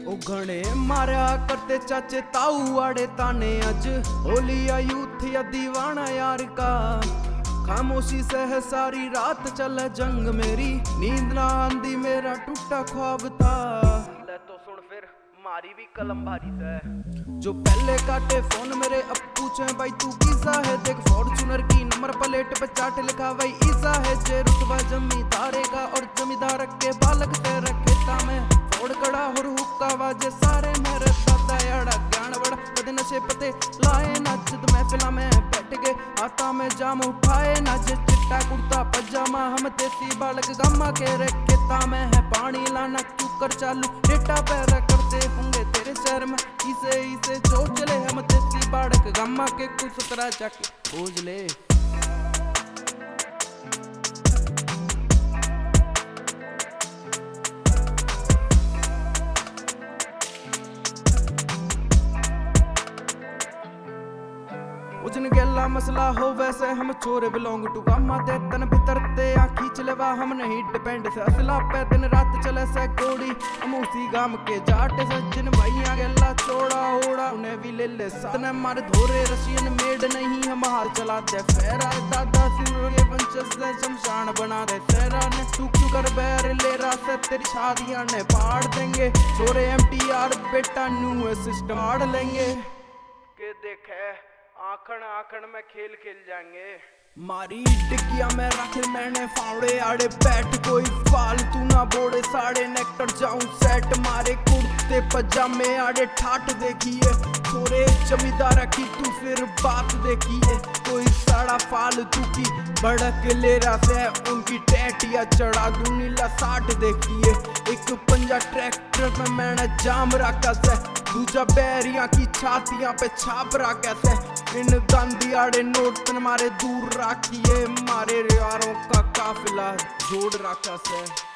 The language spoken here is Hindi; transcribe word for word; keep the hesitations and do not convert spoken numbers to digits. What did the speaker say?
ओ घणे मारा करते चाचे ताऊ आड़े ताने अज होलिया यूथ या दीवाना यार का। खामोशी से है सारी रात चले जंग मेरी, नींद ना आंदी मेरा टूटा ख्वाब था। ले तो सुन फिर मारी भी कलम भारी से, जो पहले काटे फोन मेरे अब पूछे भाई तू किसा है। देख फॉर्चूनर की नंबर प्लेट पे चाट लिखा भाई ईसा है। जे रुतबा जमींदारे का और जमींदार के बालक से रखे में फोड़ कड़ा और हुक्का वाजे सारे मेरे दादा याड़ा ज्ञान बड़ा कदे नशे पते लाए नाचद महफिला में बैठ गए हाथा में जाम उठाए नाचे चिट्टा कुर्ता पजामा। हम देसी बालक गामा के रखेता में है पानी लाना कुकर चालू डेटा पैरा करते होंगे तेरे शहर में इसे इसे जो चले। हम देसी बालक गामा के कुछ तरह जाके खोज ले। उजन गेला मसला हो वैसे हम छोरे बिलोंग टू गामा ते तन भीतर ते आ खींच लेवा हम नहीं डिपेंड से असला पे दिन रात चले से गोड़ी। हम उसी गाम के जाट से जिन भैया गेला चोड़ा ओड़ा उन्हें भी ले ले साथ ने मारे धोरे रशियन मेड नहीं हम हार चला दे फेरा दादा सिर के वंशज से शमशान बना दे तेरा ने तू क्यों कर बैर ले रहा से तेरी शादियां ने पाड़ देंगे छोरे एमटीआर बेटा न्यू सिस्टम आड़ लेंगे के देखे आखण आखण में खेल खेल जाएंगे। मारी टिकिया में रख मैंने फावड़े आड़े बैठ कोई फालतू ना बोड़े साड़े नेक्टर जाऊं सेट मारे कुर्ते पजामे आड़े ठाट देखिए छोरे जमींदार की तू फिर बात देखिए। कोई साड़ा फालतू की भड़क ले रहा से उनकी टैटिया चढ़ा दूं नीला साठ देखिए। एक पंजा ट्रैक्टर में मैंने जाम रखा से दूजा बैरिया की छातियां पे छाप रखा से। इन गांधी आड़े नोट मारे दूर रखिए मारे यारों का काफिला जोड़ रखा से।